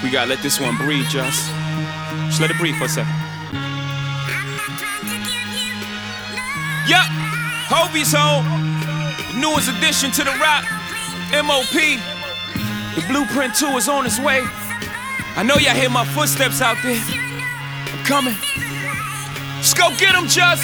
We gotta let this one breathe, just let it breathe for a second. Yup, Hovey's home. The newest addition to the rock, MOP. The Blueprint 2 is on its way. I know y'all hear my footsteps out there. I'm coming. Let's go get them, just.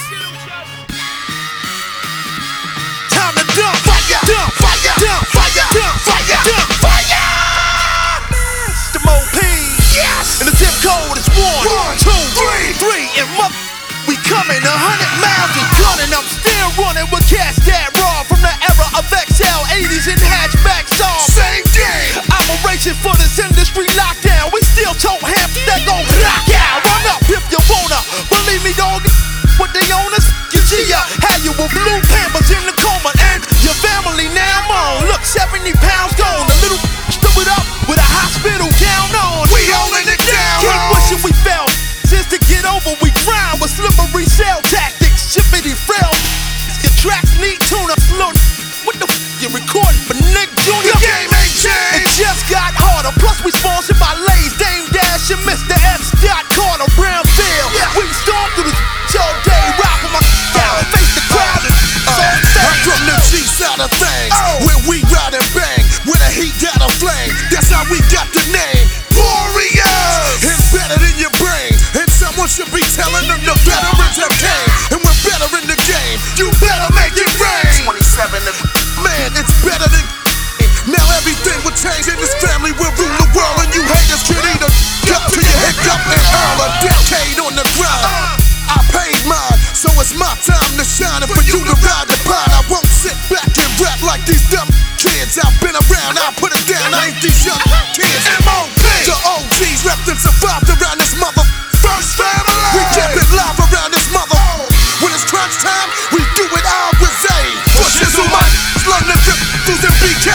Time to dump fire, dump fire, dump fire, dump fire, dump fire. The MOP, yes. And the zip code is 1, 2, 3, and we coming 100 miles and gunning. I'm still running with cats that raw from the era of XL 80s and hatchback songs. Same day. I'm racing for this industry lockdown. We still tote hemp that gon' rock out. Run up if you wanna. Believe me, dog. What they own us, you see ya. How you a blue pampers in the coma and your family now on. Look, 70 pounds gone. A little stupid up with a hospital gown on. We holding it down. Keep wishing we fell. Since to get over, we grind with slippery cell tactics. Chippity frail. Your tracks need tuna. Look, what the you recording for Nick Jr.? The game ain't changed. It just got harder. Plus we sponsored by Lay's, Dame Dash and Mr. F. Scott Carter, Brownfield. We storm through this all day, rockin' my down, face the crowd. I'm from the G side of things, where we ride and bang, where the heat got a flame. That's how we got the name, Warriors. It's better than your brain, and someone should be telling them the veterans have came, and we're better in the game. You better make it rain. 27 man, it's better than. Now everything will change in this family. We'll rule the world, and you haters can eat a cup to your hiccup and earn a decade on the ground. I paid mine, so it's my time to shine. And for you to ride the pine, I won't sit back and rap like these dumb kids. I've been around, I put it down, I ain't these young kids. MOP, the OGs repped and survived around this mother. First family, we kept it live around this mother. When it's crunch time, we do it all with Zay. Pushes on my London drip through the BK.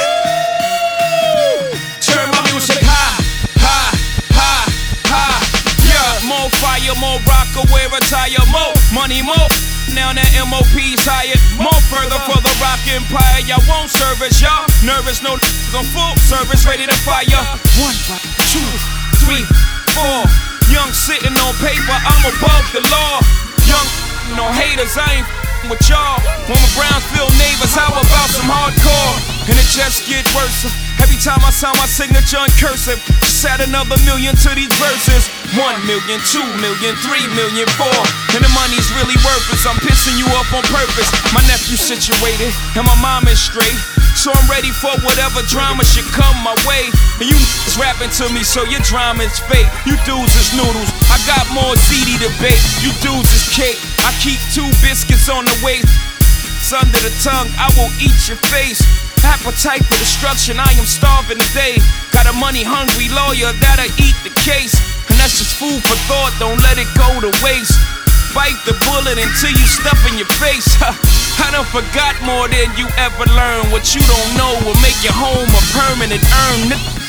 Turn my music high, high, high, high. Yeah, more fire, more rocker, wear a tire, more money, more. Now that MOP's hired, more further for the rock empire. Y'all won't service, y'all nervous, no on full service, ready to fire. 1, 2, 3, 4. Young sitting on paper, I'm above the law. Young, no haters, I ain't with y'all. When my Brownsville neighbors, how about some hardcore? And it just get worse. Every time I sound my signature in cursive, just add another million to these verses. 1 million, 2 million, 3 million, 4. And the money's really worthless, I'm pissing you up on purpose. My nephew's situated, and my mom is straight. So I'm ready for whatever drama should come my way. And you niggas rapping to me, so your drama is fake. You dudes is noodles, I got more ZD to bake. You dudes is cake, I keep 2 biscuits on the way. It's under the tongue, I will eat your face. Appetite for destruction, I am starving today. Got a money hungry lawyer that'll eat the case. And that's just food for thought, don't let it go to waste. Bite the bullet until you stuff in your face. I done forgot more than you ever learned. What you don't know will make your home a permanent urn.